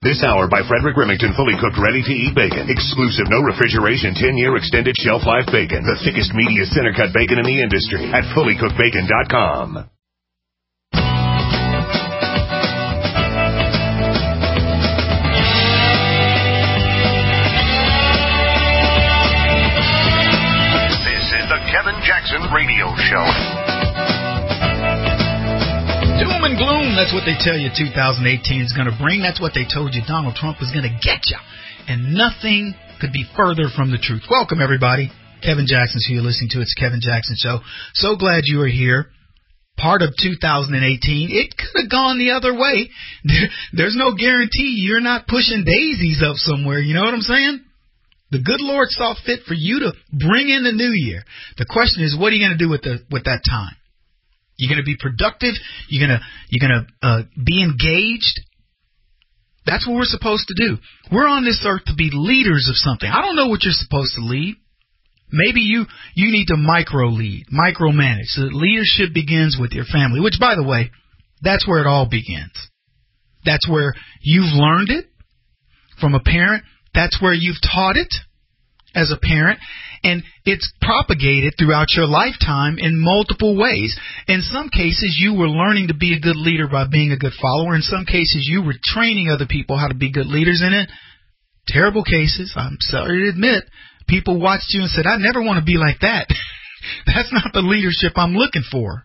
This hour by Frederick Remington, fully cooked, ready-to-eat bacon. Exclusive, no refrigeration, 10-year extended shelf life bacon. The thickest, meatiest center-cut bacon in the industry at fullycookedbacon.com. This is the Kevin Jackson Radio Show. Doom and gloom, that's what they tell you 2018 is going to bring. That's what they told you Donald Trump was going to get you. And nothing could be further from the truth. Welcome, everybody. Kevin Jackson's who you're listening to. It's Kevin Jackson Show. So glad you are here. Part of 2018. It could have gone the other way. There's no guarantee you're not pushing daisies up somewhere. You know what I'm saying? The good Lord saw fit for you to bring in the new year. The question is, what are you going to do with that time? You're going to be productive. You're going to be engaged. That's what we're supposed to do. We're on this earth to be leaders of something. I don't know what you're supposed to lead. Maybe you need to micromanage. So leadership begins with your family, which, by the way, that's where it all begins. That's where you've learned it from a parent. That's where you've taught it as a parent. And it's propagated throughout your lifetime in multiple ways. In some cases, you were learning to be a good leader by being a good follower. In some cases, you were training other people how to be good leaders. And in terrible cases, I'm sorry to admit, people watched you and said, I never want to be like that. That's not the leadership I'm looking for.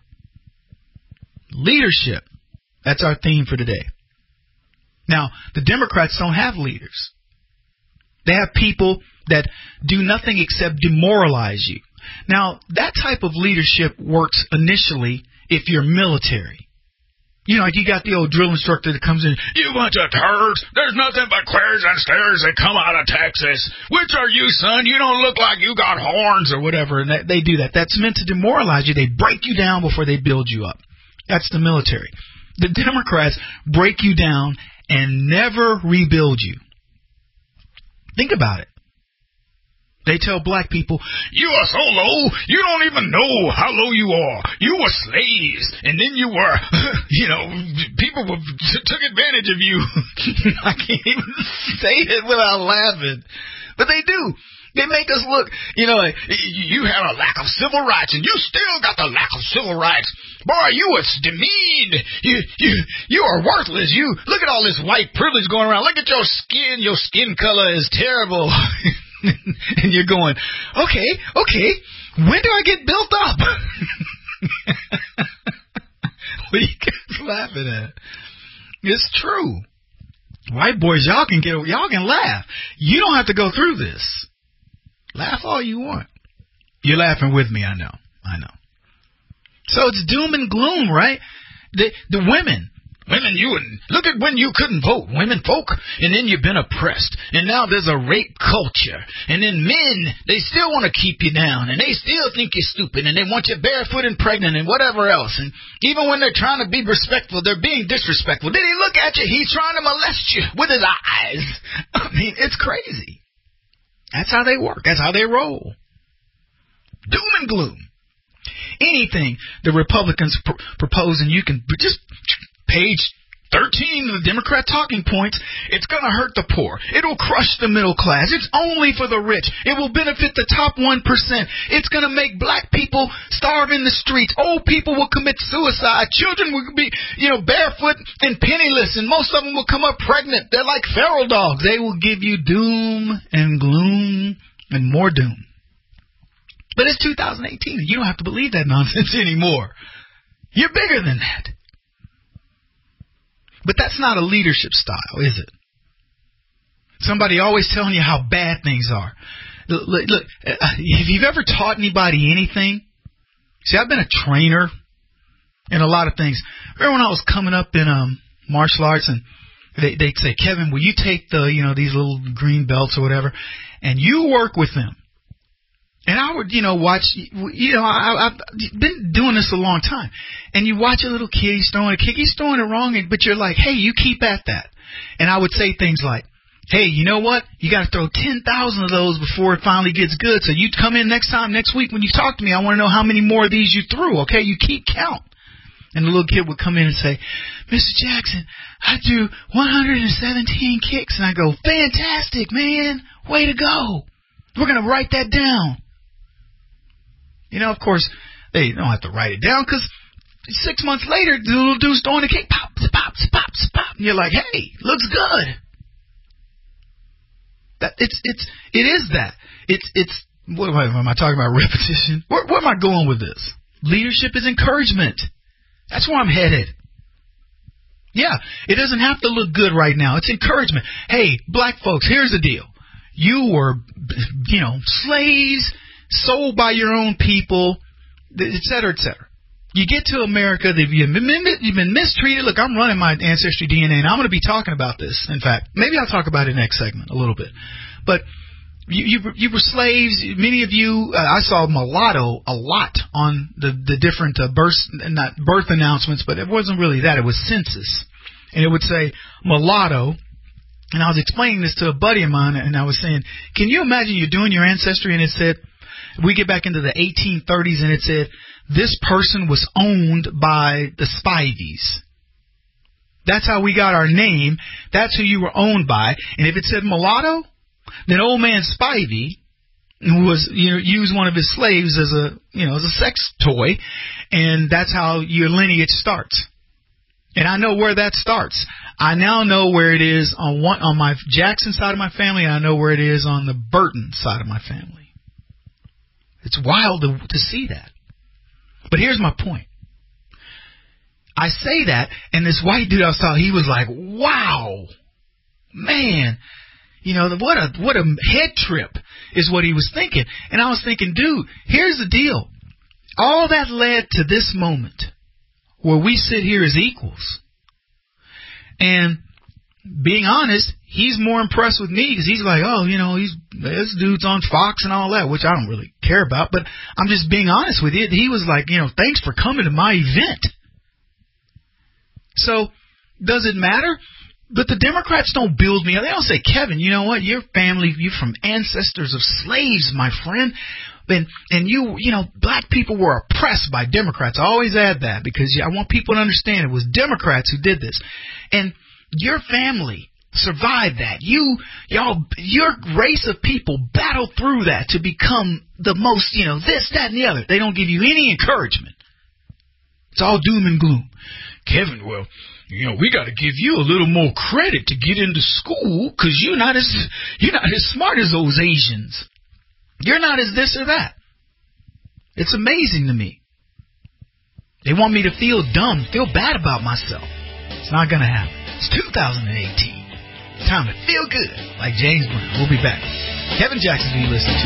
Leadership. That's our theme for today. Now, the Democrats don't have leaders. They have people that do nothing except demoralize you. Now, that type of leadership works initially if you're military. You know, like you got the old drill instructor that comes in, you bunch of turds, there's nothing but queers and stairs that come out of Texas. Which are you, son? You don't look like you got horns or whatever. And they do that. That's meant to demoralize you. They break you down before they build you up. That's the military. The Democrats break you down and never rebuild you. Think about it. They tell black people, you are so low, you don't even know how low you are. You were slaves, and then you were, people took advantage of you. I can't even say it without laughing. But they do. They make us look, like you have a lack of civil rights, and you still got the lack of civil rights. Boy, you was demeaned. You are worthless. You look at all this white privilege going around. Look at your skin. Your skin color is terrible. And you're going, okay. When do I get built up? What are you guys laughing at? It's true. White boys, y'all can laugh. You don't have to go through this. Laugh all you want. You're laughing with me, I know. So it's doom and gloom, right? The women, you look at when you couldn't vote, women folk, and then you've been oppressed, and now there's a rape culture, and then men, they still want to keep you down, and they still think you're stupid, and they want you barefoot and pregnant and whatever else, and even when they're trying to be respectful, they're being disrespectful. Did he look at you? He's trying to molest you with his eyes. I mean, it's crazy. That's how they work. That's how they roll. Doom and gloom. Anything the Republicans propose, and you can just page 13 of the Democrat talking points, it's going to hurt the poor. It will crush the middle class. It's only for the rich. It will benefit the top 1%. It's going to make black people starve in the streets. Old people will commit suicide. Children will be, barefoot and penniless, and most of them will come up pregnant. They're like feral dogs. They will give you doom and gloom and more doom. But it's 2018, and you don't have to believe that nonsense anymore. You're bigger than that. But that's not a leadership style, is it? Somebody always telling you how bad things are. Look, if you've ever taught anybody anything, see, I've been a trainer in a lot of things. Remember when I was coming up in martial arts, and they'd say, Kevin, will you take these little green belts or whatever, and you work with them. And I would, watch, I've been doing this a long time. And you watch a little kid, he's throwing a kick, he's throwing it wrong, but you're like, hey, you keep at that. And I would say things like, hey, you know what? You got to throw 10,000 of those before it finally gets good. So you come in next week when you talk to me, I want to know how many more of these you threw, okay? You keep count. And the little kid would come in and say, Mr. Jackson, I threw 117 kicks. And I go, fantastic, man. Way to go. We're going to write that down. You know, of course, they don't have to write it down because 6 months later, the little dude's throwing a kick. Pop, pop, pop, pop. And you're like, hey, looks good. It is that. It's what am I talking about? Repetition? Where am I going with this? Leadership is encouragement. That's where I'm headed. Yeah, it doesn't have to look good right now. It's encouragement. Hey, black folks, here's the deal. You were, slaves, sold by your own people, et cetera, et cetera. You get to America, you've been mistreated. Look, I'm running my Ancestry DNA, and I'm going to be talking about this. In fact, maybe I'll talk about it next segment a little bit. But you were slaves. Many of you, I saw mulatto a lot on the different not birth announcements, but it wasn't really that. It was census. And it would say mulatto. And I was explaining this to a buddy of mine, and I was saying, can you imagine you're doing your ancestry, and it said, we get back into the 1830s, and it said, this person was owned by the Spiveys. That's how we got our name. That's who you were owned by. And if it said mulatto, then old man Spivey was, used one of his slaves as a sex toy, and that's how your lineage starts. And I know where that starts. I now know where it is on my Jackson side of my family, and I know where it is on the Burton side of my family. It's wild to see that. But here's my point. I say that, and this white dude I saw, he was like, wow, man, what a head trip is what he was thinking. And I was thinking, dude, here's the deal. All that led to this moment where we sit here as equals. And being honest, he's more impressed with me because he's like, this dude's on Fox and all that, which I don't really care about. But I'm just being honest with you. He was like, thanks for coming to my event. So does it matter? But the Democrats don't build me up. They don't say, Kevin, you know what? Your family, you're from ancestors of slaves, my friend. And black people were oppressed by Democrats. I always add that because I want people to understand it was Democrats who did this. And your family survived that. Your race of people battled through that to become the most, this, that, and the other. They don't give you any encouragement. It's all doom and gloom. Kevin, well, we got to give you a little more credit to get into school because you're not as smart as those Asians. You're not as this or that. It's amazing to me. They want me to feel dumb, feel bad about myself. It's not going to happen. It's 2018. It's time to feel good, like James Brown. We'll be back. Kevin Jackson, who you listen to.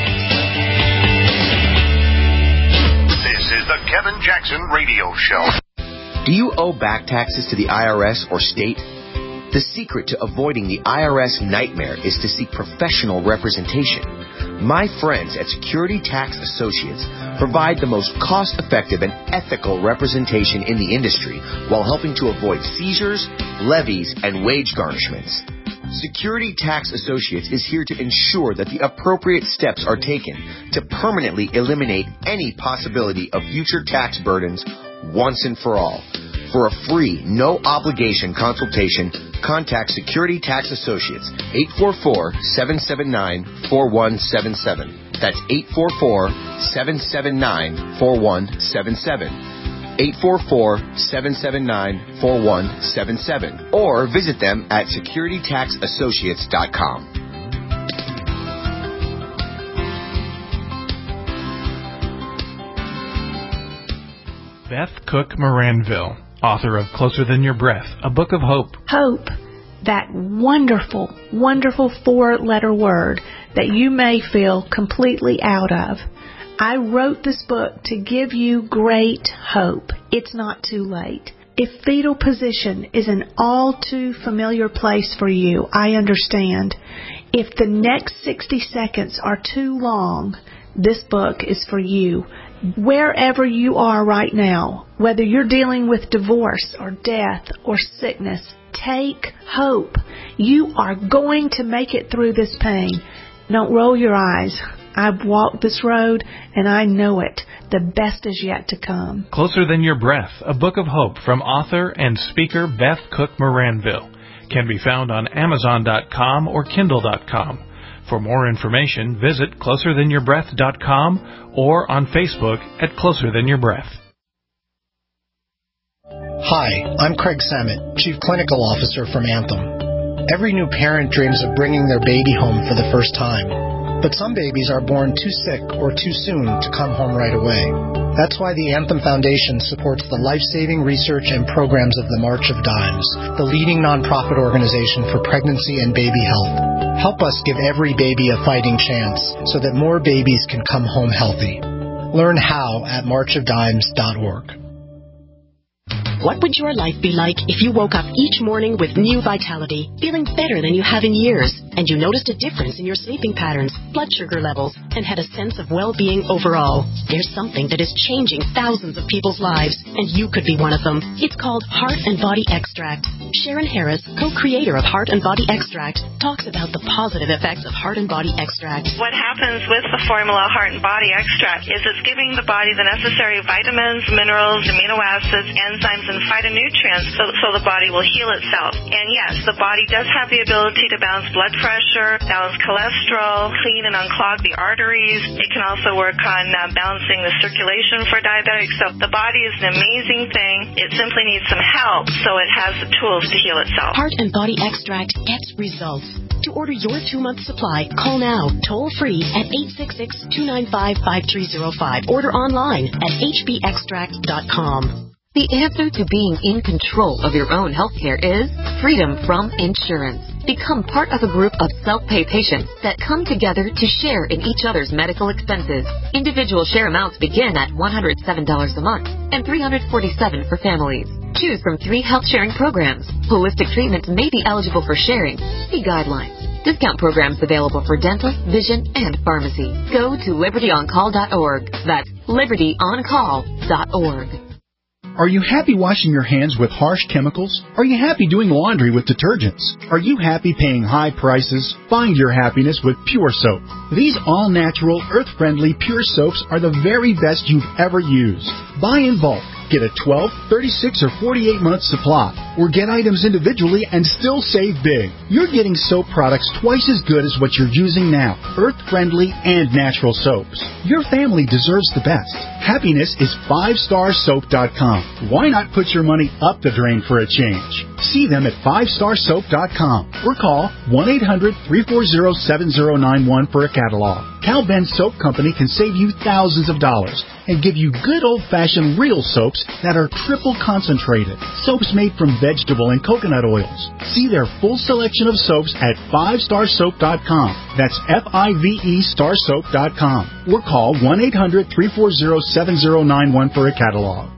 This is the Kevin Jackson Radio Show. Do you owe back taxes to the IRS or state? The secret to avoiding the IRS nightmare is to seek professional representation. My friends at Security Tax Associates provide the most cost-effective and ethical representation in the industry while helping to avoid seizures, levies, and wage garnishments. Security Tax Associates is here to ensure that the appropriate steps are taken to permanently eliminate any possibility of future tax burdens once and for all. For a free, no-obligation consultation, contact Security Tax Associates, 844-779-4177. That's 844-779-4177. 844-779-4177. Or visit them at securitytaxassociates.com. Beth Cook Moranville, author of Closer Than Your Breath, a book of hope. Hope, that wonderful, wonderful 4-letter word that you may feel completely out of. I wrote this book to give you great hope. It's not too late. If fetal position is an all too familiar place for you, I understand. If the next 60 seconds are too long, this book is for you. Wherever you are right now, whether you're dealing with divorce or death or sickness, take hope. You are going to make it through this pain. Don't roll your eyes. I've walked this road, and I know it. The best is yet to come. Closer Than Your Breath, a book of hope from author and speaker Beth Cook Moranville, can be found on Amazon.com or Kindle.com. For more information, visit closerthanyourBreath.com or on Facebook at Closer Than Your Breath. Hi, I'm Craig Samet, Chief Clinical Officer from Anthem. Every new parent dreams of bringing their baby home for the first time. But some babies are born too sick or too soon to come home right away. That's why the Anthem Foundation supports the life-saving research and programs of the March of Dimes, the leading nonprofit organization for pregnancy and baby health. Help us give every baby a fighting chance so that more babies can come home healthy. Learn how at marchofdimes.org. What would your life be like if you woke up each morning with new vitality, feeling better than you have in years, and you noticed a difference in your sleeping patterns, blood sugar levels, and had a sense of well-being overall? There's something that is changing thousands of people's lives, and you could be one of them. It's called Heart and Body Extract. Sharon Harris, co-creator of Heart and Body Extract, talks about the positive effects of Heart and Body Extract. What happens with the formula Heart and Body Extract is it's giving the body the necessary vitamins, minerals, amino acids, enzymes, and phytonutrients so the body will heal itself. And yes, the body does have the ability to balance blood pressure, balance cholesterol, clean and unclog the arteries. It can also work on balancing the circulation for diabetics. So the body is an amazing thing. It simply needs some help so it has the tools to heal itself. Heart and Body Extract gets results. To order your 2-month supply, call now, toll free at 866-295-5305. Order online at hbextract.com. The answer to being in control of your own healthcare is freedom from insurance. Become part of a group of self-pay patients that come together to share in each other's medical expenses. Individual share amounts begin at $107 a month and $347 for families. Choose from 3 health-sharing programs. Holistic treatments may be eligible for sharing. See guidelines. Discount programs available for dental, vision, and pharmacy. Go to libertyoncall.org. That's libertyoncall.org. Are you happy washing your hands with harsh chemicals? Are you happy doing laundry with detergents? Are you happy paying high prices? Find your happiness with Pure Soap. These all-natural, earth-friendly Pure Soaps are the very best you've ever used. Buy in bulk. Get a 12, 36, or 48-month supply, or get items individually and still save big. You're getting soap products twice as good as what you're using now, earth-friendly and natural soaps. Your family deserves the best. Happiness is 5starsoap.com. Why not put your money up the drain for a change? See them at 5starsoap.com or call 1-800-340-7091 for a catalog. Cal Ben Soap Company can save you thousands of dollars and give you good old-fashioned real soaps that are triple concentrated. Soaps made from vegetable and coconut oils. See their full selection of soaps at 5starsoap.com. That's F-I-V-E starsoap.com. Or call 1-800-340-7091 for a catalog.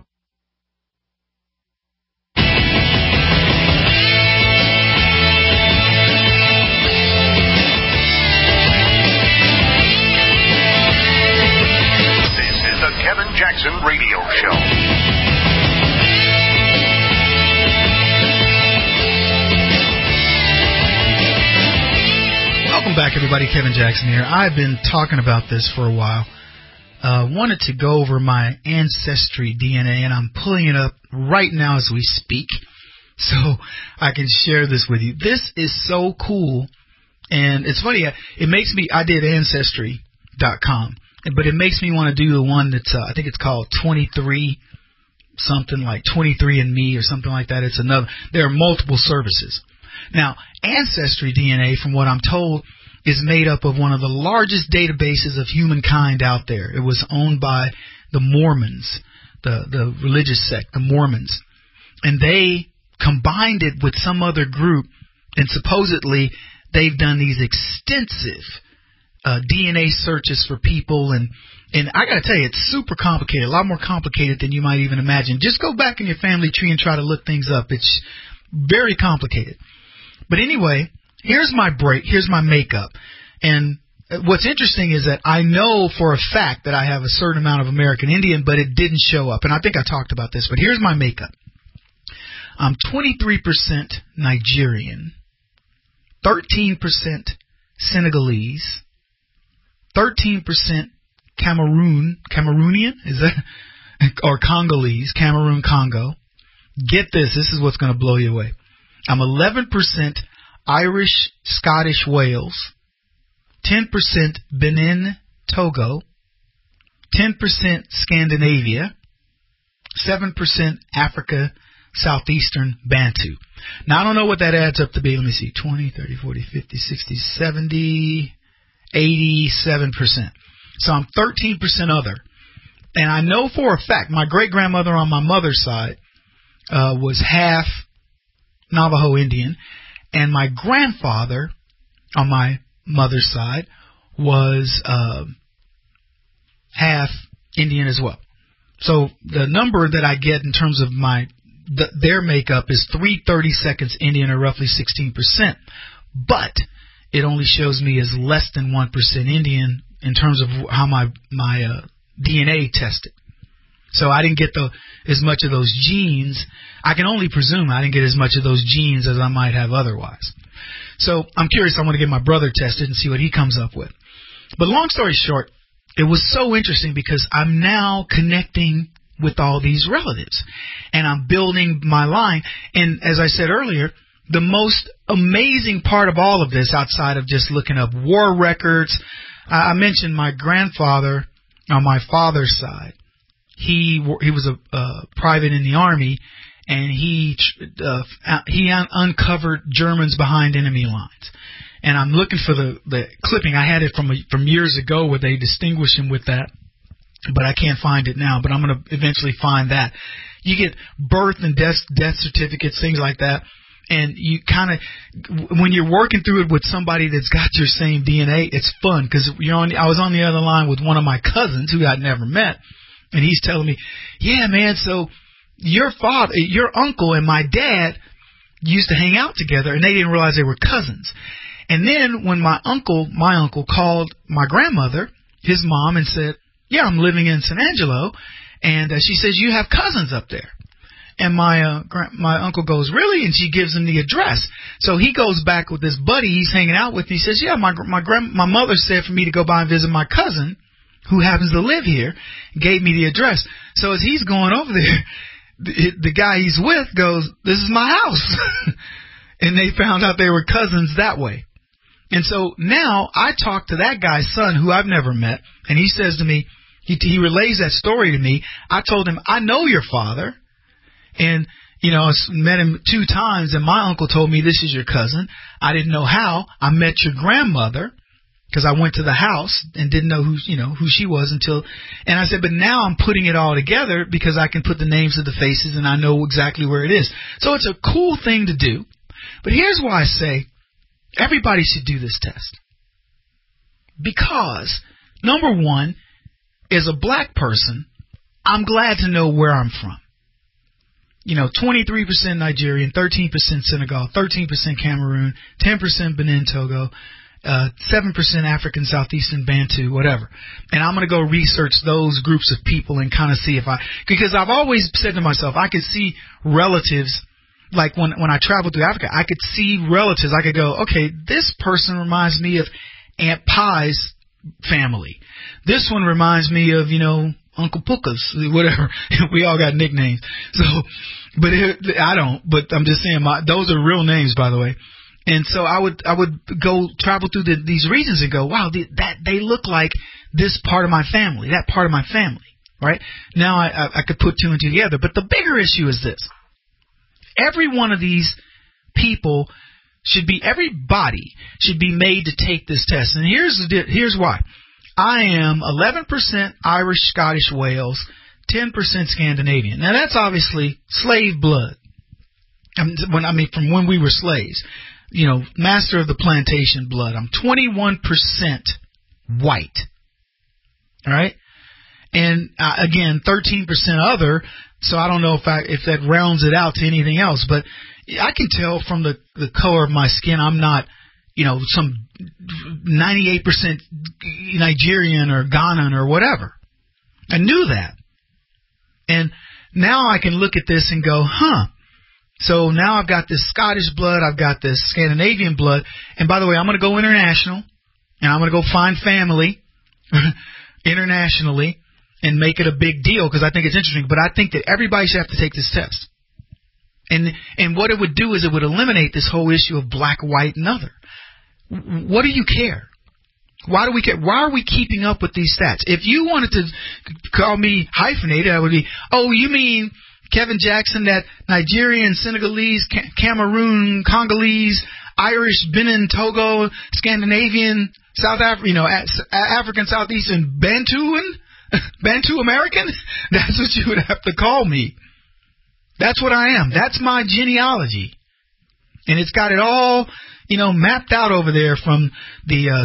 Kevin Jackson Radio Show. Welcome back, everybody. Kevin Jackson here. I've been talking about this for a while. Wanted to go over my ancestry DNA, and I'm pulling it up right now as we speak so I can share this with you. This is so cool, and it's funny. It makes me. I did Ancestry.com. But it makes me want to do the one that's, I think it's called 23, something like 23andMe or something like that. It's another. There are multiple services. Now, Ancestry DNA, from what I'm told, is made up of one of the largest databases of humankind out there. It was owned by the Mormons, the religious sect, the Mormons. And they combined it with some other group, and supposedly they've done these extensive DNA searches for people, and I gotta tell you, it's super complicated, a lot more complicated than you might even imagine. Just go back in your family tree and try to look things up. It's very complicated. But anyway, here's my makeup. And what's interesting is that I know for a fact that I have a certain amount of American Indian, but it didn't show up. And I think I talked about this, but here's my makeup. I'm 23% Nigerian, 13% Senegalese, 13% Cameroonian, is that, or Congolese, Cameroon, Congo. Get this is what's going to blow you away. I'm 11% Irish, Scottish, Wales, 10% Benin, Togo, 10% Scandinavia, 7% Africa, Southeastern, Bantu. Now, I don't know what that adds up to be. Let me see. 20, 30, 40, 50, 60, 70, 87%. So I'm 13% other. And I know for a fact my great-grandmother on my mother's side was half Navajo Indian, and my grandfather on my mother's side was half Indian as well. So the number that I get in terms of their makeup is 3/32 Indian, or roughly 16%. But it only shows me as less than 1% Indian in terms of how my DNA tested. So I didn't get as much of those genes. I can only presume I didn't get as much of those genes as I might have otherwise. So I'm curious. I want to get my brother tested and see what he comes up with. But long story short, it was so interesting because I'm now connecting with all these relatives, and I'm building my line. And as I said earlier, the most amazing part of all of this, outside of just looking up war records, I mentioned my grandfather on my father's side. He was a private in the Army, and he uncovered Germans behind enemy lines. And I'm looking for the clipping. I had it from years ago where they distinguish him with that, but I can't find it now. But I'm going to eventually find that. You get birth and death certificates, things like that. And you kind of, when you're working through it with somebody that's got your same DNA, it's fun because I was on the other line with one of my cousins who I'd never met, and he's telling me, yeah, man, so your uncle and my dad used to hang out together, and they didn't realize they were cousins. And then when my uncle called my grandmother, his mom, and said, yeah, I'm living in San Angelo, and she says, you have cousins up there. And my uncle goes, really? And she gives him the address. So he goes back with this buddy he's hanging out with, and he says, yeah, my mother said for me to go by and visit my cousin, who happens to live here, gave me the address. So as he's going over there, the guy he's with goes, this is my house. And they found out they were cousins that way. And so now I talk to that guy's son, who I've never met, and he says to me, he relays that story to me. I told him, I know your father. And, I met him 2 times, and my uncle told me, this is your cousin. I didn't know how. I met your grandmother because I went to the house and didn't know who she was until, and I said, but now I'm putting it all together because I can put the names of the faces and I know exactly where it is. So it's a cool thing to do. But here's why I say everybody should do this test. Because, number one, as a black person, I'm glad to know where I'm from. 23% Nigerian, 13% Senegal, 13% Cameroon, 10% Benin, Togo, 7% African, Southeastern, Bantu, whatever. And I'm going to go research those groups of people and kind of see because I've always said to myself, I could see relatives, like when I traveled through Africa, I could see relatives. I could go, okay, this person reminds me of Aunt Pi's family. This one reminds me of, Uncle Pukas, whatever. We all got nicknames. So, but I don't. But I'm just saying, those are real names, by the way. And so I would go travel through these regions and go, wow, they look like this part of my family, that part of my family, right? Now I could put 2 and 2 together. But the bigger issue is this: every one of these people everybody should be made to take this test. And here's why. I am 11% Irish, Scottish, Wales, 10% Scandinavian. Now, that's obviously slave blood. From when we were slaves. Master of the plantation blood. I'm 21% white. All right? And, again, 13% other, so I don't know if that rounds it out to anything else. But I can tell from the color of my skin, I'm not, some 98% Nigerian or Ghanaian or whatever. I knew that. And now I can look at this and go, so now I've got this Scottish blood, I've got this Scandinavian blood. And by the way, I'm going to go international, and I'm going to go find family internationally and make it a big deal because I think it's interesting. But I think that everybody should have to take this test. And what it would do is it would eliminate this whole issue of black, white, and other. What do you care? Why do we care? Why are we keeping up with these stats? If you wanted to call me hyphenated, I would be, oh, you mean Kevin Jackson, that Nigerian, Senegalese, Cameroon, Congolese, Irish, Benin, Togo, Scandinavian, South African, African, Southeastern, Bantu American? That's what you would have to call me. That's what I am. That's my genealogy. And it's got it all, mapped out over there from the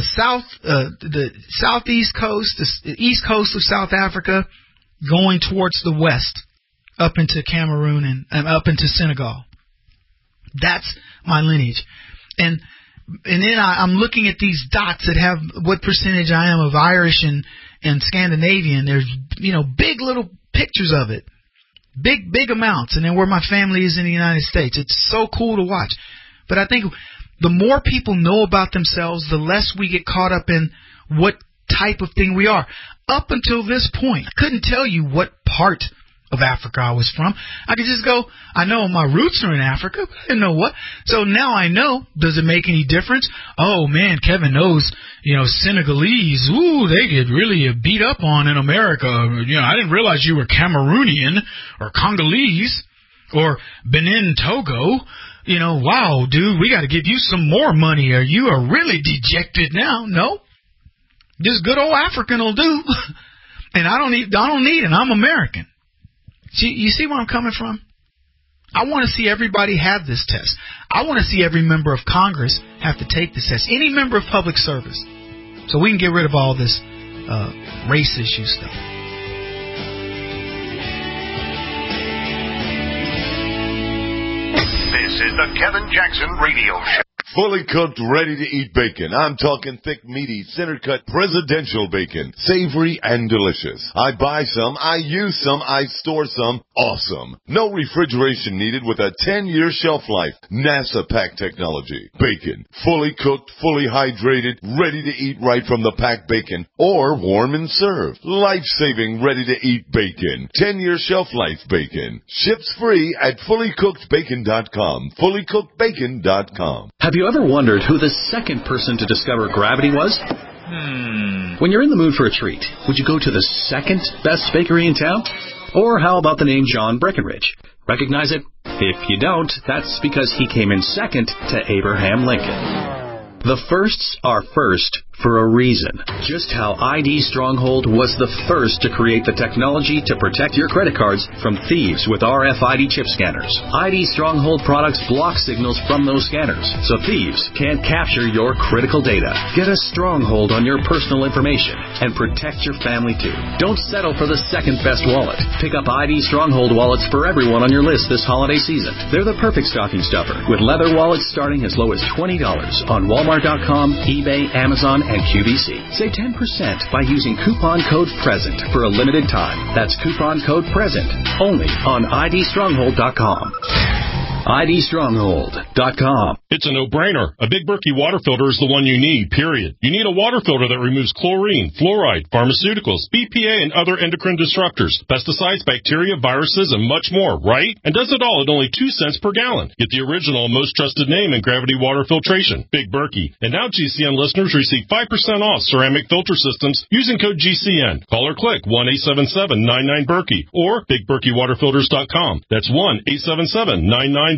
southeast coast, the east coast of South Africa, going towards the west, up into Cameroon and up into Senegal. That's my lineage. And then I'm looking at these dots that have what percentage I am of Irish and Scandinavian. There's, big little pictures of it. Big amounts. And then where my family is in the United States. It's so cool to watch. But I think the more people know about themselves, the less we get caught up in what type of thing we are. Up until this point, I couldn't tell you what part of Africa I was from. I could just go, I know my roots are in Africa, but I didn't know what. So now I know. Does it make any difference? Oh, man, Kevin knows, Senegalese. Ooh, they get really beat up on in America. I didn't realize you were Cameroonian or Congolese or Benin, Togo. Wow, dude, we got to give you some more money or you are really dejected now. No, this good old African will do. And I don't need it. I'm American. You see where I'm coming from? I want to see everybody have this test. I want to see every member of Congress have to take this test. Any member of public service. So we can get rid of all this race issue stuff. This is the Kevin Jackson Radio Show. Fully cooked, ready-to-eat bacon. I'm talking thick, meaty, center-cut presidential bacon. Savory and delicious. I buy some, I use some, I store some. Awesome. No refrigeration needed with a 10-year shelf life. NASA pack technology. Bacon. Fully cooked, fully hydrated, ready to eat right from the packed bacon. Or warm and served. Life-saving, ready-to-eat bacon. 10-year shelf life bacon. Ships free at fullycookedbacon.com. Fullycookedbacon.com. Have you ever wondered who the second person to discover gravity was? When you're in the mood for a treat, would you go to the second best bakery in town? Or how about the name John Breckenridge? Recognize it? If you don't, that's because he came in second to Abraham Lincoln. The firsts are first for a reason. Just how ID Stronghold was the first to create the technology to protect your credit cards from thieves with RFID chip scanners. ID Stronghold products block signals from those scanners, so thieves can't capture your critical data. Get a stronghold on your personal information and protect your family too. Don't settle for the second best wallet. Pick up ID Stronghold wallets for everyone on your list this holiday season. They're the perfect stocking stuffer, with leather wallets starting as low as $20 on Walmart.com, eBay, Amazon, and QVC. Save 10% by using coupon code PRESENT for a limited time. That's coupon code PRESENT only on IDStronghold.com. IDStronghold.com. It's a no-brainer. A Big Berkey water filter is the one you need, period. You need a water filter that removes chlorine, fluoride, pharmaceuticals, BPA, and other endocrine disruptors, pesticides, bacteria, viruses, and much more, right? And does it all at only 2 cents per gallon. Get the original and most trusted name in gravity water filtration, Big Berkey. And now GCN listeners receive 5% off ceramic filter systems using code GCN. Call or click 1-877-99-BERKEY or BigBerkeyWaterFilters.com. That's 1-877-99-BERKEY.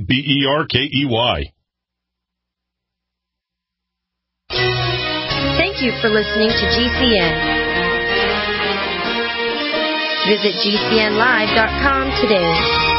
Thank you for listening to GCN. Visit GCNlive.com today.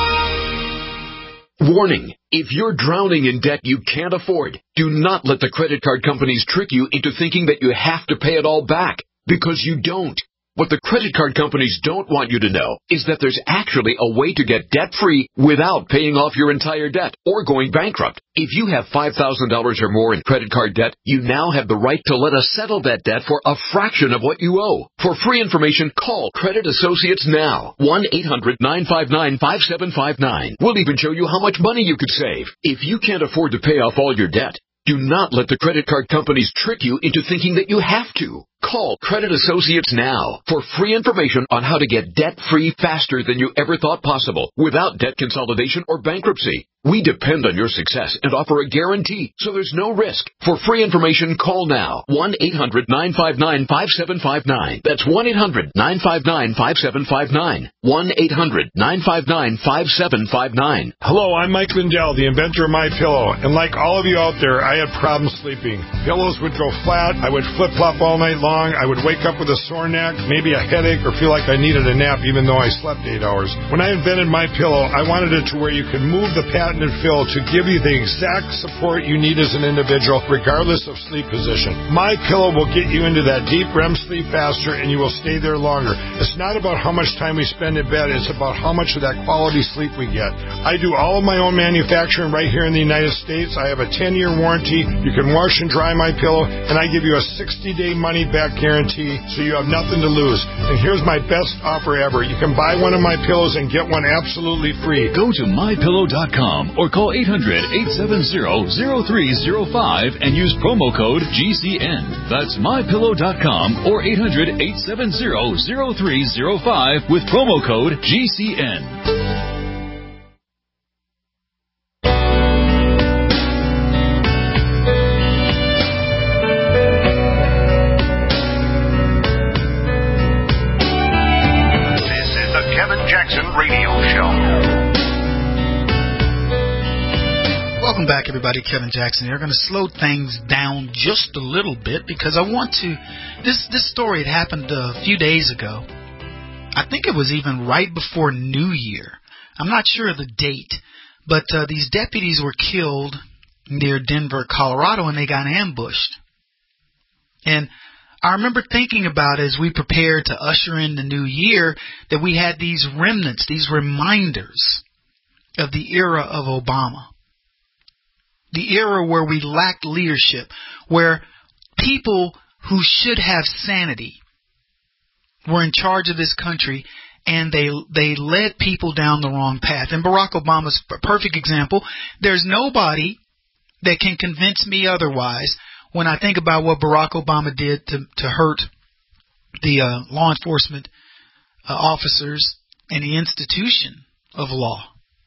Warning. If you're drowning in debt you can't afford, do not let the credit card companies trick you into thinking that you have to pay it all back, because you don't. What the credit card companies don't want you to know is that there's actually a way to get debt-free without paying off your entire debt or going bankrupt. If you have $5,000 or more in credit card debt, you now have the right to let us settle that debt for a fraction of what you owe. For free information, call Credit Associates now. 1-800-959-5759. We'll even show you how much money you could save. If you can't afford to pay off all your debt, do not let the credit card companies trick you into thinking that you have to. Call Credit Associates now for free information on how to get debt-free faster than you ever thought possible without debt consolidation or bankruptcy. We depend on your success and offer a guarantee, so there's no risk. For free information, call now. 1-800-959-5759. That's 1-800-959-5759. 1-800-959-5759. Hello, I'm Mike Lindell, the inventor of MyPillow. And like all of you out there, I had problems sleeping. Pillows would go flat. I would flip-flop all night long. I would wake up with a sore neck, maybe a headache, or feel like I needed a nap even though I slept 8 hours. When I invented MyPillow, I wanted it to where you could move the patented fill to give you the exact support you need as an individual, regardless of sleep position. MyPillow will get you into that deep REM sleep faster, and you will stay there longer. It's not about how much time we spend in bed. It's about how much of that quality sleep we get. I do all of my own manufacturing right here in the United States. I have a 10-year warranty. You can wash and dry MyPillow, and I give you a 60-day money-back guarantee, so you have nothing to lose. And here's my best offer ever. You can buy one of my pillows and get one absolutely free. Go to MyPillow.com or call 800-870-0305 and use promo code GCN. That's MyPillow.com or 800-870-0305 with promo code GCN. Welcome back, everybody. Kevin Jackson here. I'm going to slow things down just a little bit because I want to. This story had happened a few days ago. I think it was even right before New Year. I'm not sure of the date, but these deputies were killed near Denver, Colorado, and they got ambushed. And I remember thinking about as we prepared to usher in the new year that we had these remnants, these reminders of the era of Obama. The era where we lacked leadership, where people who should have sanity were in charge of this country, and they led people down the wrong path. And Barack Obama's a perfect example. There's nobody that can convince me otherwise when I think about what Barack Obama did to hurt the law enforcement officers and the institution of law.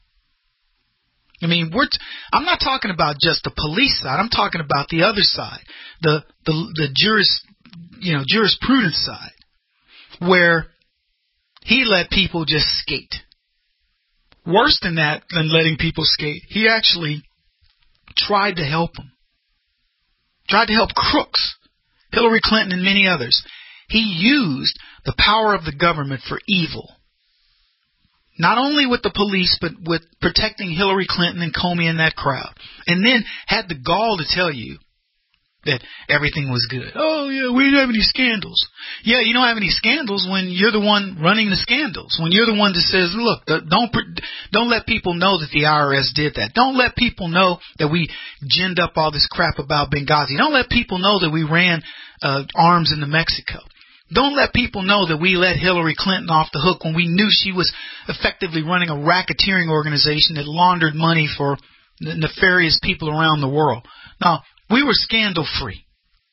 I mean, I'm not talking about just the police side. I'm talking about the other side, the jurisprudence side, where he let people just skate. Worse than that, than letting people skate, he actually tried to help them. Tried to help crooks, Hillary Clinton and many others. He used the power of the government for evil. Not only with the police, but with protecting Hillary Clinton and Comey and that crowd. And then had the gall to tell you that everything was good. Oh, yeah, we didn't have any scandals. Yeah, you don't have any scandals when you're the one running the scandals. When you're the one that says, look, don't let people know that the IRS did that. Don't let people know that we ginned up all this crap about Benghazi. Don't let people know that we ran arms into Mexico. Don't let people know that we let Hillary Clinton off the hook when we knew she was effectively running a racketeering organization that laundered money for nefarious people around the world. No, we were scandal-free.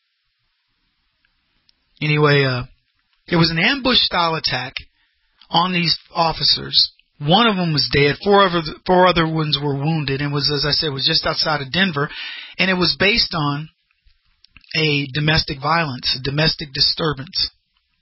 Anyway, it was an ambush-style attack on these officers. One of them was dead. Four other ones were wounded, and was, as I said, was just outside of Denver. And it was based on a domestic violence, a domestic disturbance.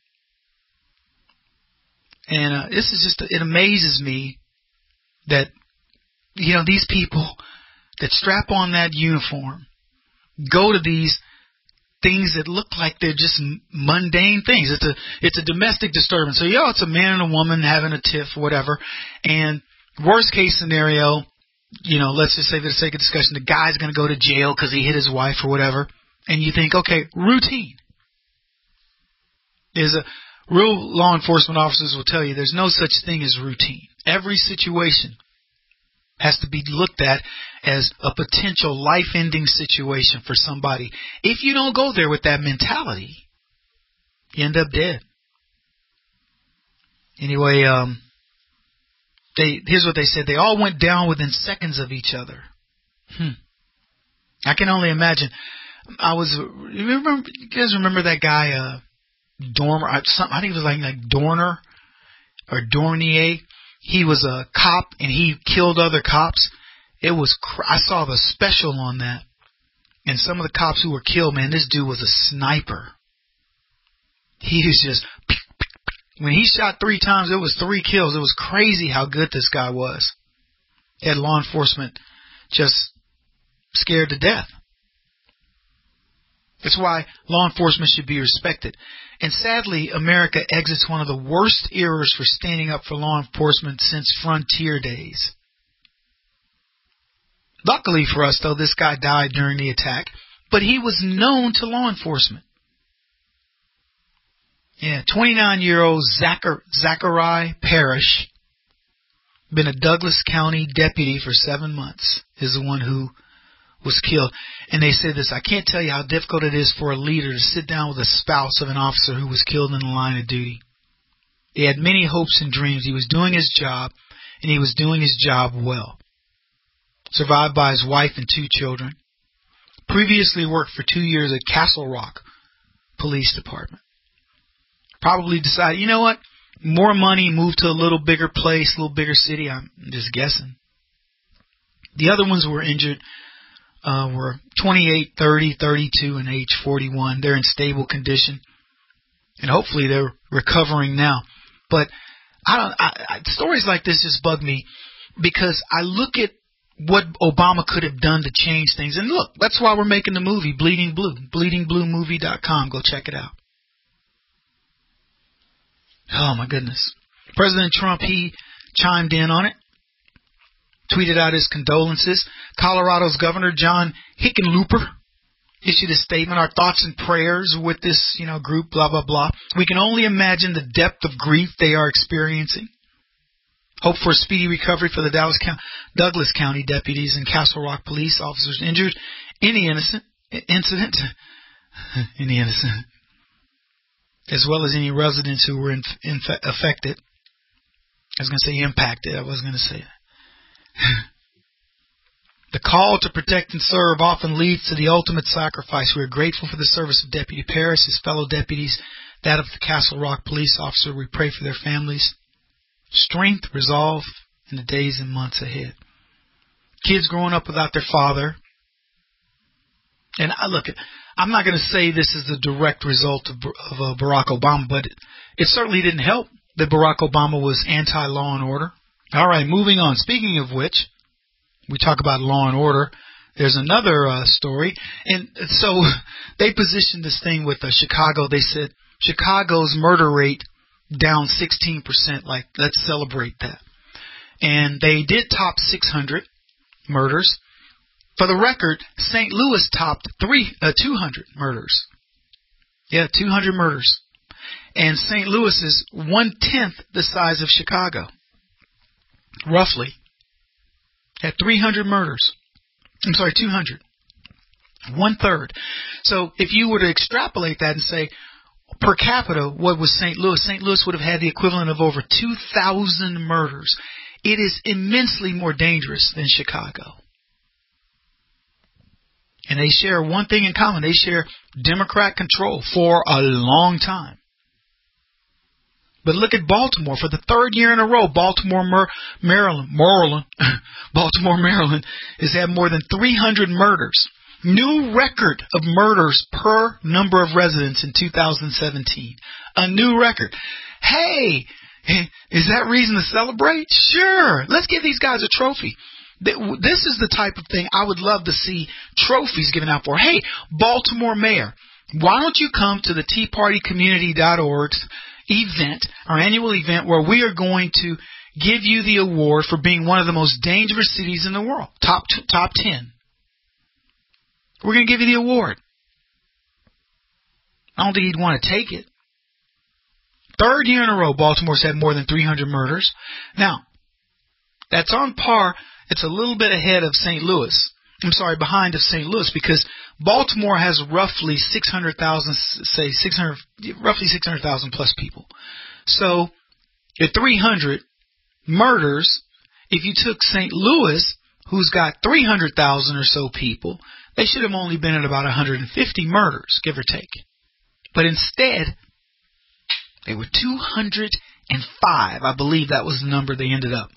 And this is just, it amazes me that, these people that strap on that uniform go to these things that look like they're just mundane things. It's a domestic disturbance. So, it's a man and a woman having a tiff or whatever. And worst case scenario, let's just say for the sake of discussion, the guy's going to go to jail because he hit his wife or whatever. And you think, okay, routine. Real law enforcement officers will tell you there's no such thing as routine. Every situation has to be looked at as a potential life-ending situation for somebody. If you don't go there with that mentality, you end up dead. Anyway, here's what they said. They all went down within seconds of each other. I can only imagine. You guys remember that guy, Dormer, I think it was like Dorner or Dornier. He was a cop and he killed other cops. It was, I saw the special on that. And some of the cops who were killed, man, this dude was a sniper. He was just, when he shot 3 times, it was 3 kills. It was crazy how good this guy was. He had law enforcement just scared to death. That's why law enforcement should be respected. And sadly, America exits one of the worst eras for standing up for law enforcement since frontier days. Luckily for us, though, this guy died during the attack, but he was known to law enforcement. Yeah, 29-year-old Zachary Parrish, been a Douglas County deputy for 7 months, is the one who was killed. And they said this, I can't tell you how difficult it is for a leader to sit down with a spouse of an officer who was killed in the line of duty. He had many hopes and dreams. He was doing his job, and he was doing his job well. Survived by his wife and 2 children. Previously worked for 2 years at Castle Rock Police Department. Probably decided, you know what? More money, move to a little bigger place, a little bigger city. I'm just guessing. The other ones were injured were 28, 30, 32, and age 41. They're in stable condition, and hopefully they're recovering now. But stories like this just bug me because I look at what Obama could have done to change things. And look, that's why we're making the movie Bleeding Blue. BleedingBlueMovie.com. Go check it out. Oh, my goodness. President Trump, he chimed in on it, tweeted out his condolences. Colorado's Governor John Hickenlooper issued a statement, our thoughts and prayers with this, group, blah, blah, blah. We can only imagine the depth of grief they are experiencing. Hope for a speedy recovery for the Douglas County deputies and Castle Rock police officers injured. Any innocent, as well as any residents who were affected. I was going to say impacted. I wasn't going to say that. The call to protect and serve often leads to the ultimate sacrifice. We are grateful for the service of Deputy Parrish, his fellow deputies, that of the Castle Rock police officer. We pray for their families. Strength, resolve in the days and months ahead. Kids growing up without their father. And I'm not going to say this is the direct result of Barack Obama, but it certainly didn't help that Barack Obama was anti-law and order. All right, moving on. Speaking of which, we talk about law and order. There's another story. And so they positioned this thing with Chicago. They said Chicago's murder rate down 16%, like, let's celebrate that. And they did top 600 murders. For the record, St. Louis topped 200 murders. Yeah, 200 murders. And St. Louis is 1/10 the size of Chicago. Roughly. At 300 murders. 200. 1/3. So if you were to extrapolate that and say, per capita, what was St. Louis? St. Louis would have had the equivalent of over 2,000 murders. It is immensely more dangerous than Chicago. And they share one thing in common. They share Democrat control for a long time. But look at Baltimore. For the 3rd year in a row, Baltimore, Maryland has had more than 300 murders. New record of murders per number of residents in 2017. A new record. Hey, is that reason to celebrate? Sure. Let's give these guys a trophy. This is the type of thing I would love to see trophies given out for. Hey, Baltimore Mayor, why don't you come to the TeaPartyCommunity.org's event, our annual event, where we are going to give you the award for being one of the most dangerous cities in the world. Top 10. We're going to give you the award. I don't think he'd want to take it. 3rd year in a row, Baltimore's had more than 300 murders. Now, that's on par. It's a little bit ahead of St. Louis. Behind of St. Louis, because Baltimore has roughly 600,000, roughly 600,000 plus people. So, at 300 murders, if you took St. Louis, who's got 300,000 or so people, they should have only been at about 150 murders, give or take. But instead, They were 205. I believe that was the number they ended up.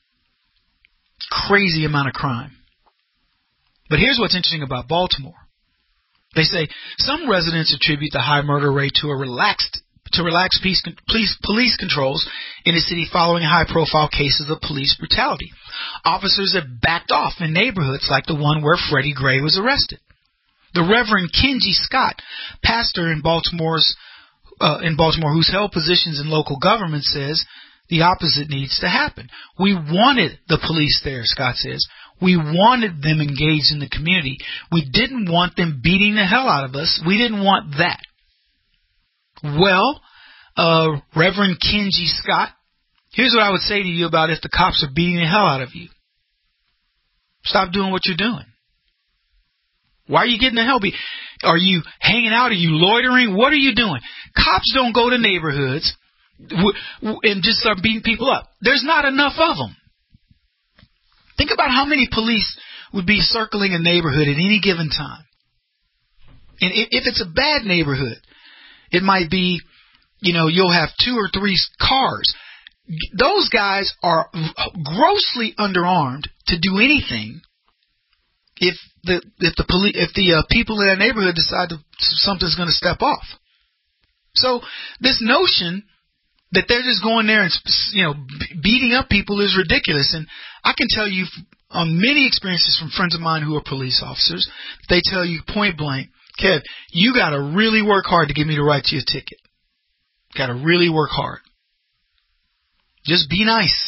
Crazy amount of crime. But here's what's interesting about Baltimore. They say some residents attribute the high murder rate to relaxed police controls in the city following high-profile cases of police brutality. Officers have backed off in neighborhoods like the one where Freddie Gray was arrested. The Reverend Kenji Scott, pastor in Baltimore, who's held positions in local government, says the opposite needs to happen. We wanted the police there, Scott says. We wanted them engaged in the community. We didn't want them beating the hell out of us. We didn't want that. Well, Reverend Kenji Scott, here's what I would say to you about if the cops are beating the hell out of you. Stop doing what you're doing. Why are you getting the hell beat? Are you hanging out? Are you loitering? What are you doing? Cops don't go to neighborhoods and just start beating people up. There's not enough of them. Think about how many police would be circling a neighborhood at any given time. And if it's a bad neighborhood, it might be, you'll have 2 or 3 cars. Those guys are grossly underarmed to do anything if the people in that neighborhood decide something's going to step off. So this notion that they're just going there and beating up people is ridiculous. And I can tell you on many experiences from friends of mine who are police officers, they tell you point blank, Kev, you got to really work hard to get me to write you a ticket. Got to really work hard. Just be nice.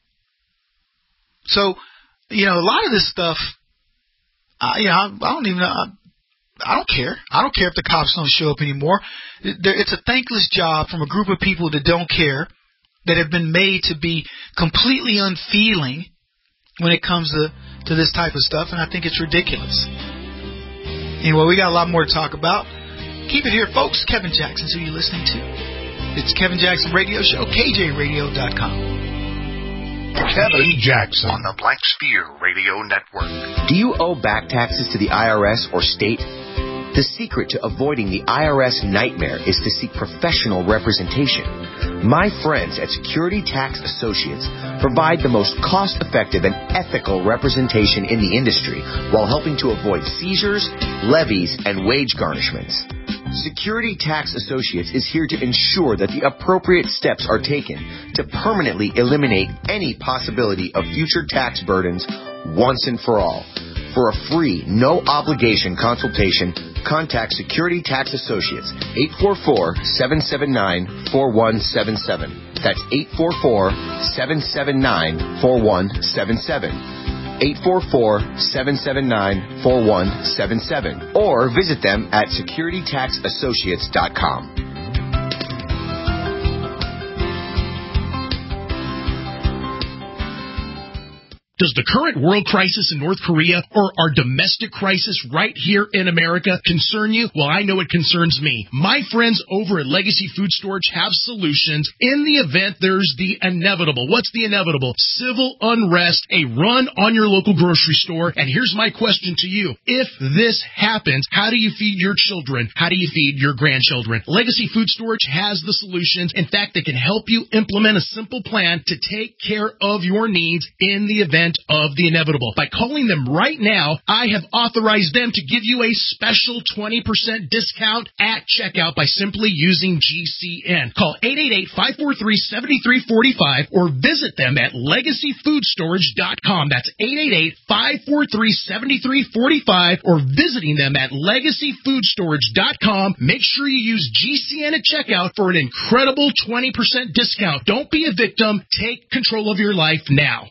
So, a lot of this stuff, I don't even know. I don't care. I don't care if the cops don't show up anymore. It's a thankless job from a group of people that don't care, that have been made to be completely unfeeling when it comes to this type of stuff, and I think it's ridiculous. Anyway, we got a lot more to talk about. Keep it here, folks. Kevin Jackson's who you're listening to. It's Kevin Jackson Radio Show, KJRadio.com. Kevin Jackson on the Black Spear Radio Network. Do you owe back taxes to the IRS or state? The secret to avoiding the IRS nightmare is to seek professional representation. My friends at Security Tax Associates provide the most cost-effective and ethical representation in the industry while helping to avoid seizures, levies, and wage garnishments. Security Tax Associates is here to ensure that the appropriate steps are taken to permanently eliminate any possibility of future tax burdens once and for all. For a free, no-obligation consultation, contact Security Tax Associates, 844-779-4177. That's 844-779-4177. 844-779-4177. Or visit them at securitytaxassociates.com. Does the current world crisis in North Korea or our domestic crisis right here in America concern you? Well, I know it concerns me. My friends over at Legacy Food Storage have solutions in the event there's the inevitable. What's the inevitable? Civil unrest, a run on your local grocery store. And here's my question to you. If this happens, how do you feed your children? How do you feed your grandchildren? Legacy Food Storage has the solutions. In fact, they can help you implement a simple plan to take care of your needs in the event of the inevitable. By calling them right now, I have authorized them to give you a special 20% discount at checkout by simply using GCN. Call 888-543-7345 or visit them at legacyfoodstorage.com. That's 888-543-7345 or visiting them at legacyfoodstorage.com. Make sure you use GCN at checkout for an incredible 20% discount. Don't be a victim. Take control of your life now.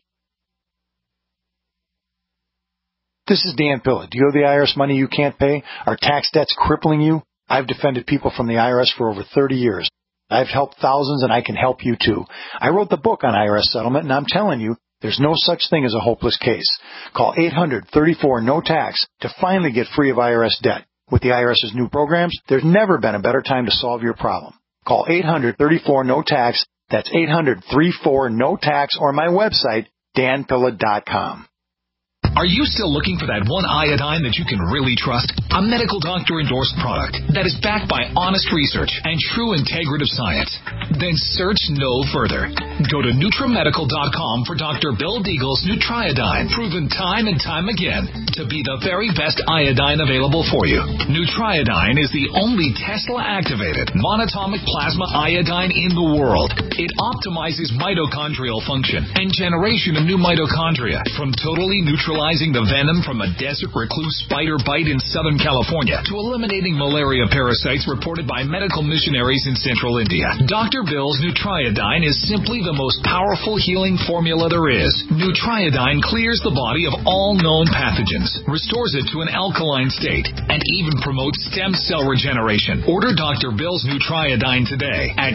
This is Dan Pilla. Do you owe the IRS money you can't pay? Are tax debts crippling you? I've defended people from the IRS for over 30 years. I've helped thousands, and I can help you too. I wrote the book on IRS settlement, and I'm telling you, there's no such thing as a hopeless case. Call 800-34-NO-TAX to finally get free of IRS debt. With the IRS's new programs, there's never been a better time to solve your problem. Call 800-34-NO-TAX. That's 800-34-NO-TAX or my website, danpilla.com. Are you still looking for that one iodine that you can really trust? A medical doctor-endorsed product that is backed by honest research and true integrative science? Then search no further. Go to NutriMedical.com for Dr. Bill Deagle's Nutriodine, proven time and time again to be the very best iodine available for you. Nutriodine is the only Tesla-activated monatomic plasma iodine in the world. It optimizes mitochondrial function and generation of new mitochondria, from totally neutralizing the venom from a desert recluse spider bite in Southern California to eliminating malaria parasites reported by medical missionaries in central India. Dr. Bill's Nutriodine is simply the most powerful healing formula there is. Nutriodine clears the body of all known pathogens, restores it to an alkaline state, and even promotes stem cell regeneration. Order Dr. Bill's Nutriodine today at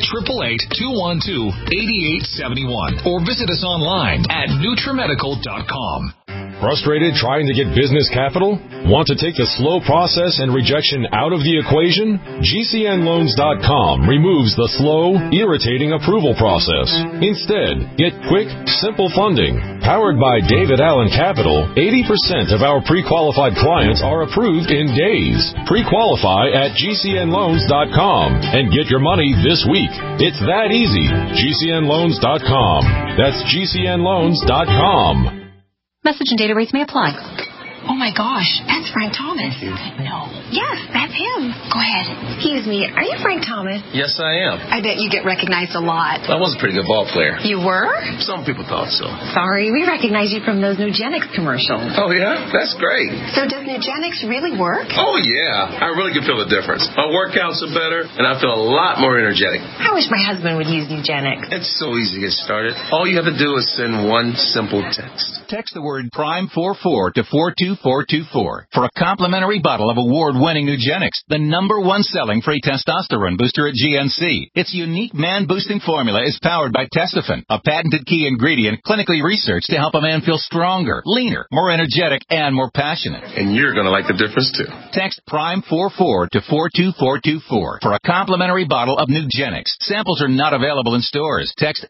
888-212-8871 or visit us online at NutriMedical.com. Frustrated trying to get business capital? Want to take the slow process and rejection out of the equation? GCNLoans.com removes the slow, irritating approval process. Instead, get quick, simple funding. Powered by David Allen Capital, 80% of our pre-qualified clients are approved in days. Pre-qualify at GCNLoans.com and get your money this week. It's that easy. GCNLoans.com. That's GCNLoans.com. Message and data rates may apply. Oh my gosh, that's Frank Thomas. No. Yes, that's him. Go ahead. Excuse me, are you Frank Thomas? Yes, I am. I bet you get recognized a lot. I was a pretty good ball player. You were? Some people thought so. Sorry, we recognize you from those Nugenix commercials. Oh, yeah? That's great. So does Nugenix really work? Oh, yeah. I really can feel the difference. My workouts are better, and I feel a lot more energetic. I wish my husband would use Nugenix. It's so easy to get started. All you have to do is send one simple text. Text the word PRIME44 to 42424 for a complimentary bottle of award-winning Nugenix, the #1 selling free testosterone booster at GNC. Its unique man-boosting formula is powered by Testofen, a patented key ingredient clinically researched to help a man feel stronger, leaner, more energetic, and more passionate. And you're going to like the difference, too. Text PRIME44 to 42424 for a complimentary bottle of Nugenix. Samples are not available in stores. Text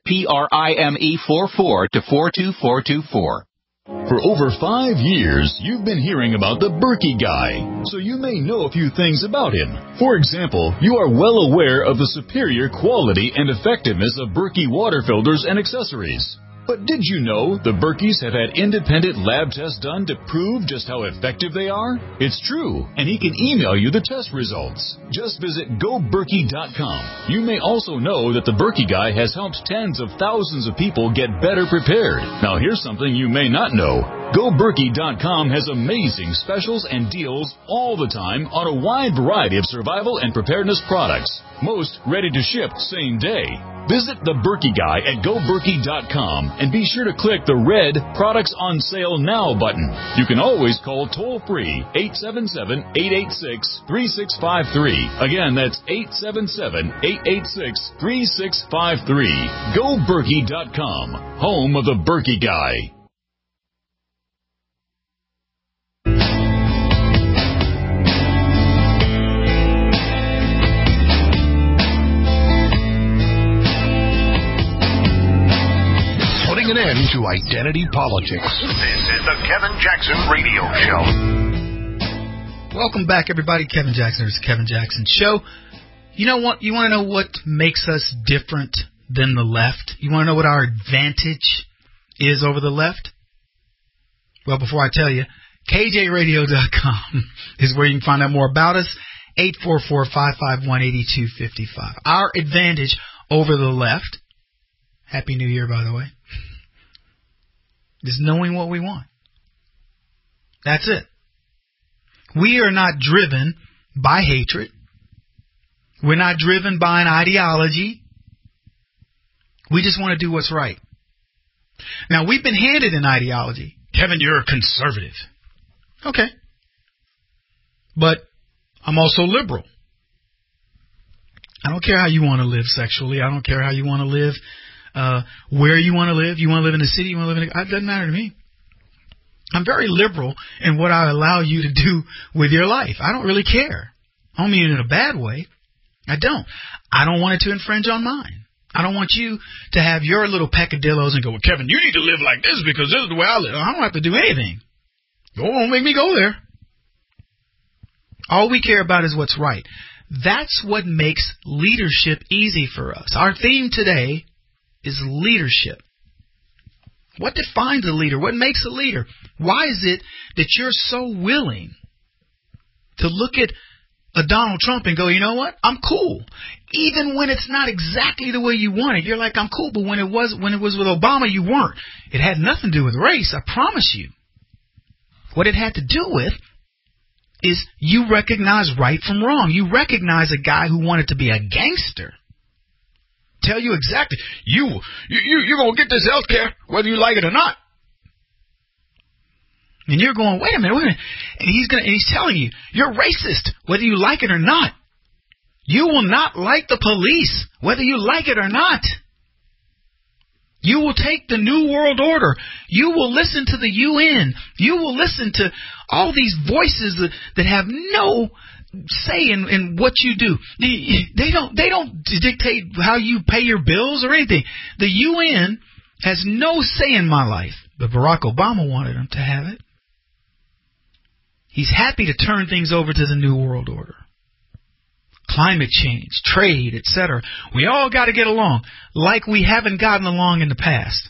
PRIME44 to 42424. For over 5 years, you've been hearing about the Berkey guy, so you may know a few things about him. For example, you are well aware of the superior quality and effectiveness of Berkey water filters and accessories. But did you know the Berkeys have had independent lab tests done to prove just how effective they are? It's true, and he can email you the test results. Just visit GoBerkey.com. You may also know that the Berkey guy has helped tens of thousands of people get better prepared. Now here's something you may not know. GoBerkey.com has amazing specials and deals all the time on a wide variety of survival and preparedness products. Most ready to ship same day. Visit the Berkey guy at GoBerkey.com and be sure to click the red Products on Sale Now button. You can always call toll-free 877-886-3653. Again, that's 877-886-3653. GoBerkey.com, home of the Berkey guy. An end to identity politics. This is the Kevin Jackson Radio Show. Welcome back, everybody. Kevin Jackson. It's the Kevin Jackson Show. You know what? You want to know what makes us different than the left? You want to know what our advantage is over the left? Well, before I tell you, KJRadio.com is where you can find out more about us. 844-551-8255. Our advantage over the left. Happy New Year, by the way. Is knowing what we want. That's it. We are not driven by hatred. We're not driven by an ideology. We just want to do what's right. Now, we've been handed an ideology. Kevin, you're a conservative. Okay. But I'm also liberal. I don't care how you want to live sexually. I don't care how you want to live where you want to live. You want to live in the city, you want to live in it doesn't matter to me. I'm very liberal in what I allow you to do with your life. I don't really care. I don't mean it in a bad way. I don't. I don't want it to infringe on mine. I don't want you to have your little peccadillos and go, well, Kevin, you need to live like this because this is the way I live. I don't have to do anything. Don't make me go there. All we care about is what's right. That's what makes leadership easy for us. Our theme today is leadership. What defines a leader? What makes a leader? Why is it that you're so willing to look at a Donald Trump and go, you know what? I'm cool. Even when it's not exactly the way you want it, you're like, I'm cool. But when it was with Obama, you weren't. It had nothing to do with race, I promise you. What it had to do with is you recognize right from wrong. You recognize a guy who wanted to be a gangster. Tell you exactly, you're going to get this health care whether you like it or not. And you're going, wait a minute. And he's telling you, you're racist whether you like it or not. You will not like the police whether you like it or not. You will take the New World Order. You will listen to the UN. You will listen to all these voices that have no say in what you do. They don't dictate how you pay your bills or anything. The UN has no say in my life. But Barack Obama wanted them to have it. He's happy to turn things over to the New World Order. Climate change, trade, etc. We all got to get along like we haven't gotten along in the past.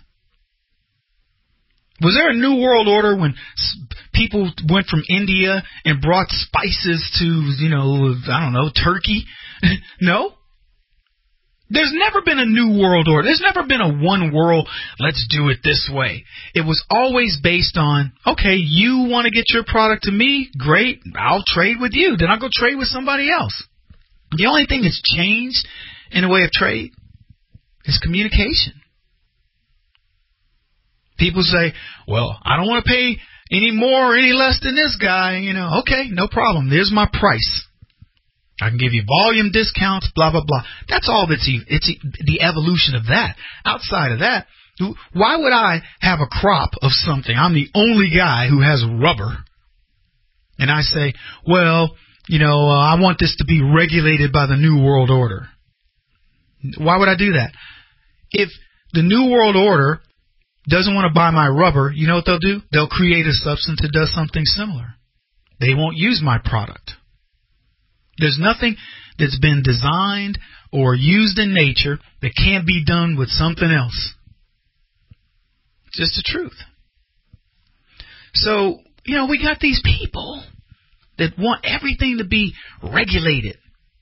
Was there a New World Order when people went from India and brought spices to, Turkey? No. There's never been a New World Order. There's never been a one world, let's do it this way. It was always based on, okay, you want to get your product to me? Great. I'll trade with you. Then I'll go trade with somebody else. The only thing that's changed in the way of trade is communication. People say, well, I don't want to pay any more or any less than this guy. Okay, no problem. There's my price. I can give you volume discounts, blah, blah, blah. That's all it's the evolution of that. Outside of that, why would I have a crop of something? I'm the only guy who has rubber. And I say, well, I want this to be regulated by the New World Order. Why would I do that? If the New World Order doesn't want to buy my rubber, you know what they'll do? They'll create a substance that does something similar. They won't use my product. There's nothing that's been designed or used in nature that can't be done with something else. It's just the truth. So, we got these people that want everything to be regulated.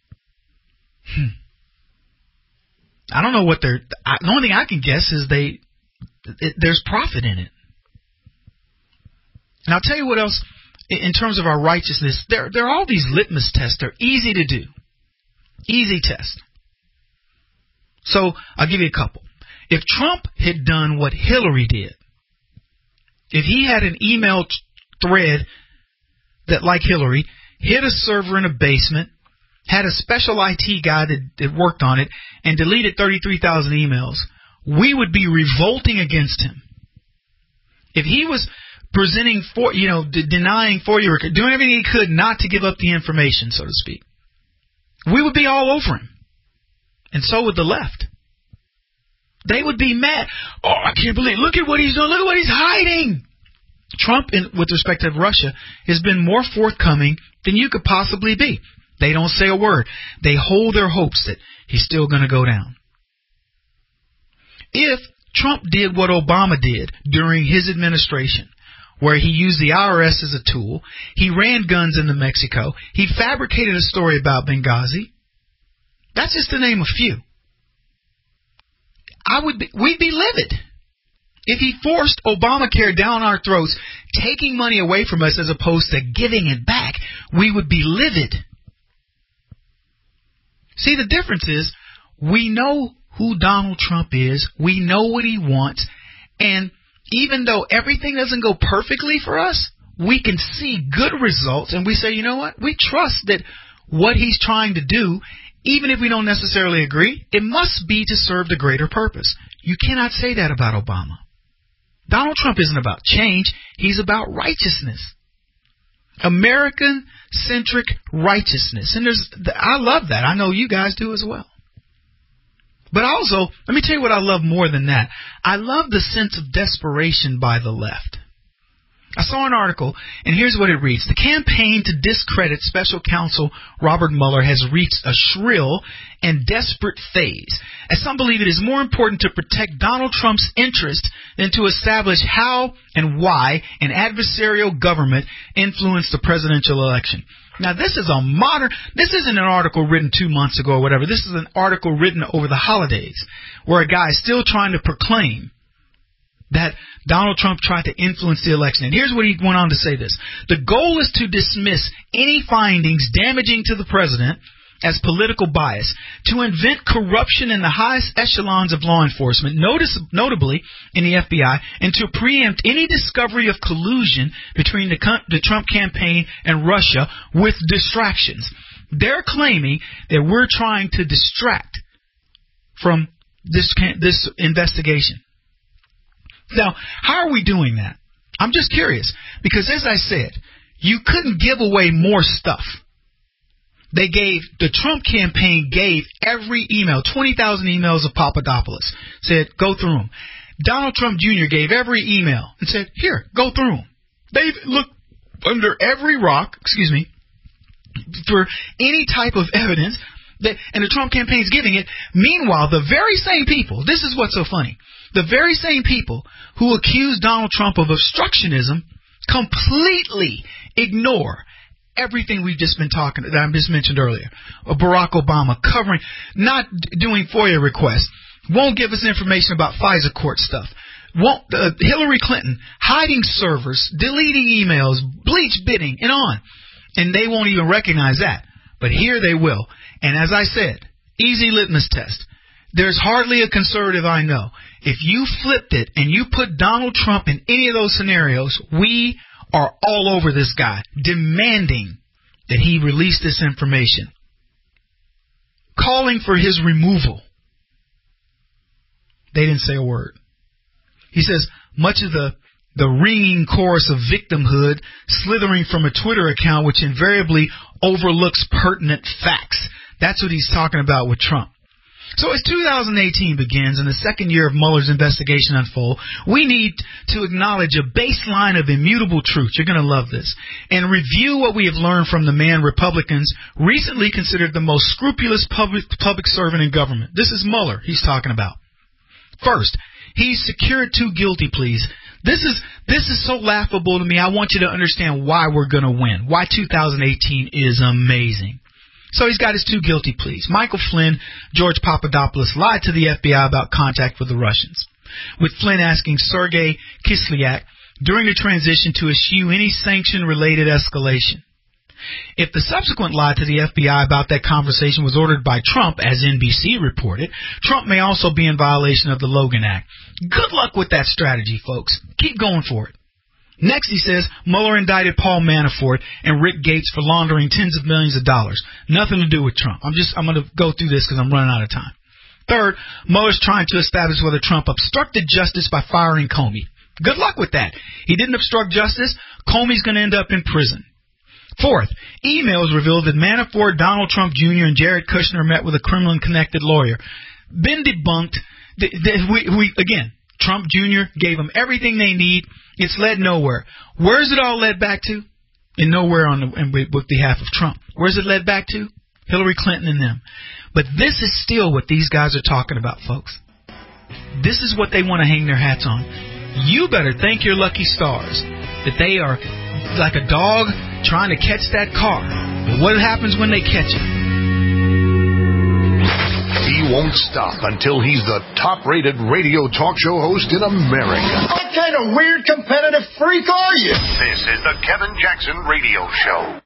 I don't know what the only thing I can guess is there's profit in it. And I'll tell you what else, in terms of our righteousness, there are all these litmus tests. They're easy to do. Easy test. So I'll give you a couple. If Trump had done what Hillary did, if he had an email thread that, like Hillary, hid a server in a basement, had a special IT guy that worked on it, and deleted 33,000 emails, we would be revolting against him. If he was presenting denying FOIA, doing everything he could not to give up the information, so to speak, we would be all over him. And so would the left. They would be mad. Oh, I can't believe, look at what he's doing, look at what he's hiding. Trump, with respect to Russia, has been more forthcoming than you could possibly be. They don't say a word. They hold their hopes that he's still going to go down. If Trump did what Obama did during his administration, where he used the IRS as a tool, he ran guns into Mexico, he fabricated a story about Benghazi, that's just to name a few. We'd be livid. If he forced Obamacare down our throats, taking money away from us as opposed to giving it back, we would be livid. See, the difference is we know who Donald Trump is. We know what he wants. And even though everything doesn't go perfectly for us, we can see good results. And we say, you know what? We trust that what he's trying to do, even if we don't necessarily agree, it must be to serve the greater purpose. You cannot say that about Obama. Donald Trump isn't about change. He's about righteousness. American-centric righteousness. And I love that. I know you guys do as well. But also, let me tell you what I love more than that. I love the sense of desperation by the left. I saw an article, and here's what it reads. The campaign to discredit special counsel Robert Mueller has reached a shrill and desperate phase, as some believe it is more important to protect Donald Trump's interest than to establish how and why an adversarial government influenced the presidential election. Now, this isn't an article written 2 months ago or whatever. This is an article written over the holidays where a guy is still trying to proclaim that Donald Trump tried to influence the election. And here's what he went on to say this. The goal is to dismiss any findings damaging to the president as political bias, to invent corruption in the highest echelons of law enforcement, notably in the FBI, and to preempt any discovery of collusion between the Trump campaign and Russia with distractions. They're claiming that we're trying to distract from this investigation. Now, how are we doing that? I'm just curious, because as I said, you couldn't give away more stuff. The Trump campaign gave every email, 20,000 emails of Papadopoulos, said, go through them. Donald Trump Jr. gave every email and said, here, go through them. They've looked under every rock, for any type of evidence, and the Trump campaign's giving it. Meanwhile, the very same people, this is what's so funny, the very same people who accuse Donald Trump of obstructionism completely ignore everything we've just been talking, that I just mentioned earlier. Barack Obama covering, not doing FOIA requests, won't give us information about FISA court stuff. Hillary Clinton hiding servers, deleting emails, bleach bidding, and on. And they won't even recognize that. But here they will. And as I said, easy litmus test. There's hardly a conservative I know. If you flipped it and you put Donald Trump in any of those scenarios, we are all over this guy, demanding that he release this information, calling for his removal. They didn't say a word. He says much of the ringing chorus of victimhood slithering from a Twitter account which invariably overlooks pertinent facts. That's what he's talking about with Trump. So as 2018 begins and the second year of Mueller's investigation unfolds, we need to acknowledge a baseline of immutable truth. You're going to love this. And review what we have learned from the man Republicans recently considered the most scrupulous public servant in government. This is Mueller he's talking about. First, he secured 2 guilty pleas. This is so laughable to me. I want you to understand why we're going to win, why 2018 is amazing. So he's got his 2 guilty pleas. Michael Flynn, George Papadopoulos lied to the FBI about contact with the Russians, with Flynn asking Sergei Kislyak during the transition to eschew any sanction-related escalation. If the subsequent lie to the FBI about that conversation was ordered by Trump, as NBC reported, Trump may also be in violation of the Logan Act. Good luck with that strategy, folks. Keep going for it. Next, he says, Mueller indicted Paul Manafort and Rick Gates for laundering tens of millions of dollars. Nothing to do with Trump. I'm going to go through this because I'm running out of time. Third, Mueller's trying to establish whether Trump obstructed justice by firing Comey. Good luck with that. He didn't obstruct justice. Comey's going to end up in prison. Fourth, emails revealed that Manafort, Donald Trump Jr., and Jared Kushner met with a Kremlin-connected lawyer. Been debunked. Again, Trump Jr. gave them everything they need. It's led nowhere. Where's it all led back to? And nowhere with behalf of Trump. Where's it led back to? Hillary Clinton and them. But this is still what these guys are talking about, folks. This is what they want to hang their hats on. You better thank your lucky stars that they are like a dog trying to catch that car. But what happens when they catch it? He won't stop until he's the top-rated radio talk show host in America. What kind of weird competitive freak are you? This is the Kevin Jackson Radio Show.